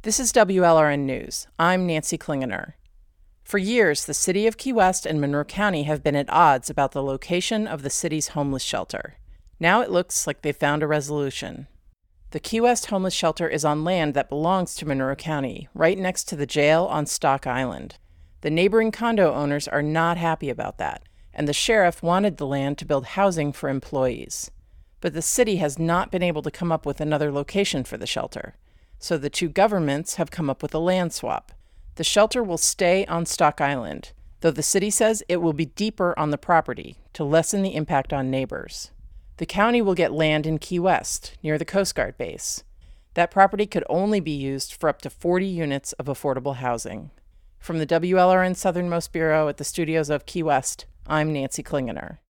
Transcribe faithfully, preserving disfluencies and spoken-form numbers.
This is W L R N News. I'm Nancy Klingener. For years, the city of Key West and Monroe County have been at odds about the location of the city's homeless shelter. Now it looks like they've found a resolution. The Key West homeless shelter is on land that belongs to Monroe County, right next to the jail on Stock Island. The neighboring condo owners are not happy about that, and the sheriff wanted the land to build housing for employees. But the city has not been able to come up with another location for the shelter, so the two governments have come up with a land swap. The shelter will stay on Stock Island, though the city says it will be deeper on the property to lessen the impact on neighbors. The county will get land in Key West, near the Coast Guard base. That property could only be used for up to forty units of affordable housing. From the W L R N Southernmost Bureau at the studios of Key West, I'm Nancy Klingener.